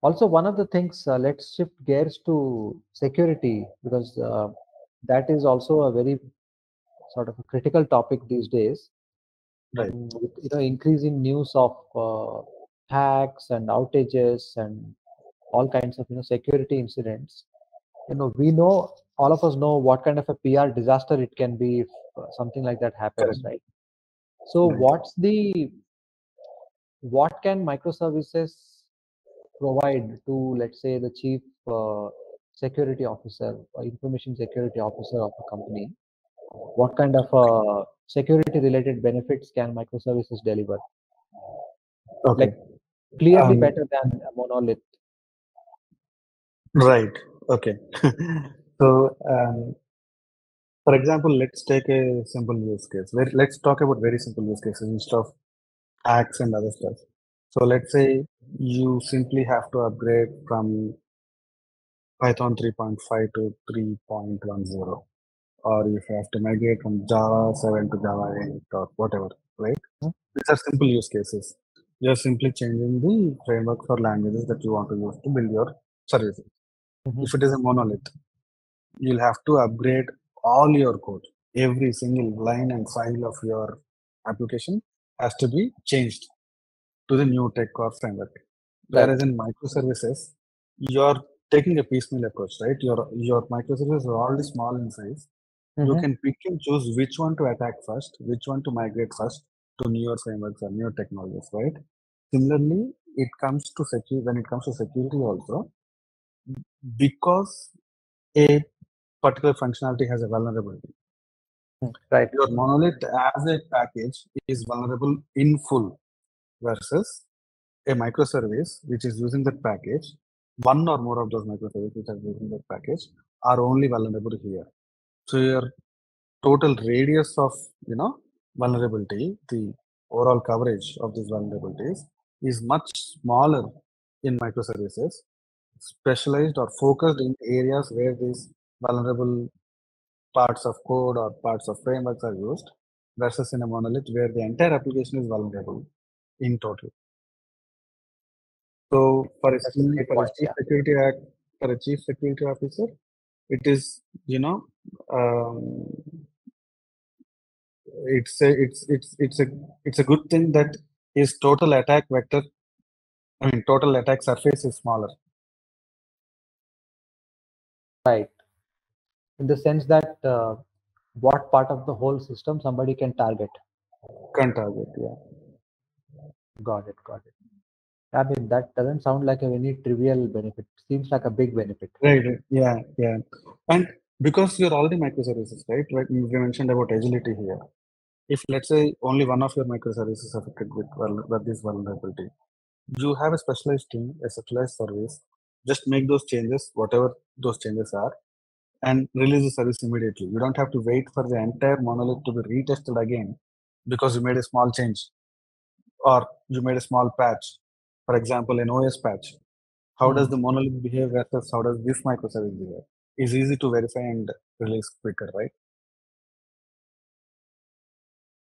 Also, one of the things, let's shift gears to security, because that is also a very sort of a critical topic these days. Right. With increasing news of hacks and outages and all kinds of security incidents. We know, all of us know what kind of a PR disaster it can be if something like that happens, Correct. right? So Right. what can microservices provide to, let's say, the chief security officer or information security officer of a company? What kind of security related benefits can microservices deliver? Okay. Like, clearly Um, better than a monolith. right. Okay. So, for example, let's take a simple use case. Let's talk about very simple use cases instead of hacks and other stuff. So let's say you simply have to upgrade from Python 3.5 to 3.10, or if you have to migrate from Java 7 to Java 8 or whatever, right? Mhm. These are simple use cases. You're simply changing the framework for languages that you want to use to build your services. Mhm. If it is a monolith, you'll have to upgrade all your code. Every single line and file of your application has to be changed to the new tech or framework. Right. Whereas in microservices, you're taking a piecemeal approach, right? Your microservices are already small in size. You Mhm. can pick and choose which one to attack first, which one to migrate first to newer frameworks or newer technologies, right? Similarly, it comes to security when it comes to security also, because a particular functionality has a vulnerability. Right. Your monolith as a package is vulnerable in full versus a microservice which is using that package, one or more of those microservices which are using that package are only vulnerable here. So your total radius of vulnerability, the overall coverage of these vulnerabilities is much smaller in microservices, specialized or focused in areas where these vulnerable parts of code or parts of frameworks are used, versus in a monolith where the entire application is vulnerable in total. So That's a great for a point. chief Yeah. security act for a chief security officer, it is um, it's a good thing that his total attack vector, I mean total attack surface is smaller. Right. In the sense that what part of the whole system somebody can target. Can target, yeah. Got it. Got it. I mean, that doesn't sound like a very trivial benefit. Seems like a big benefit. Right, right. Yeah, yeah. And because you're already microservices, right? Like we mentioned about agility here. If let's say only one of your microservices affected with this vulnerability, you have a specialized team, a specialized service. Just make those changes, whatever those changes are, and release the service immediately. You don't have to wait for the entire monolith to be retested again because you made a small change or you made a small patch. For example, an OS patch. How does Hmm. the monolith behave versus how does this microservice behave? Is easy to verify and release quicker, right?